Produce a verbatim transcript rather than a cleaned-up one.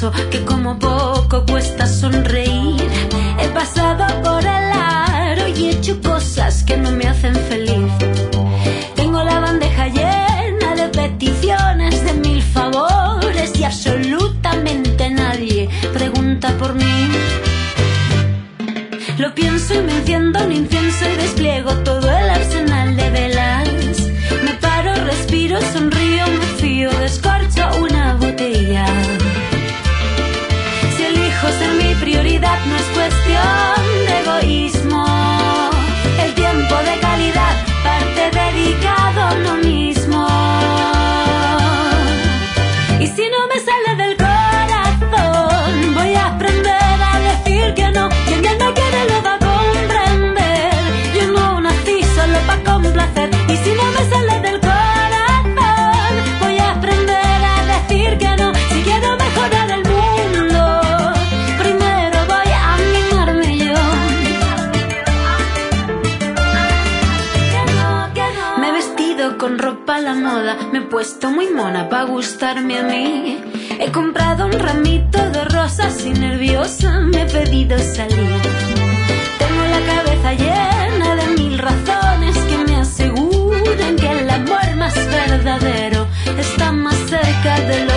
pienso que como poco cuesta sonreír. He pasado por el aro y he hecho cosas que no me hacen feliz. Tengo la bandeja llena de peticiones, de mil favores, y absolutamente nadie pregunta por mí. Lo pienso y me enciendo un incienso y despliego todo el arsenal de velas. Me paro, respiro, sonrío, me fío, descorcho una botella. Si elijo ser mi prioridad no es cuestión de egoísmo. El tiempo de calidad parte dedicado a uno mismo. Y si no me sale del corazón, voy a aprender a decir que no. Quien ya no quiere lo va a comprender. Yo no nací solo para complacer. Y si no me sale del corazón, voy a aprender a decir que no. Si quiero mejorar el mundo, primero voy a mimarme yo. Me he vestido con ropa a la moda, me he puesto muy mona pa' gustarme a mí. He comprado un ramito de rosas y nerviosa me he pedido salir. Tengo la cabeza llena de mil razones que me aseguran que el amor más verdadero está más cerca de lo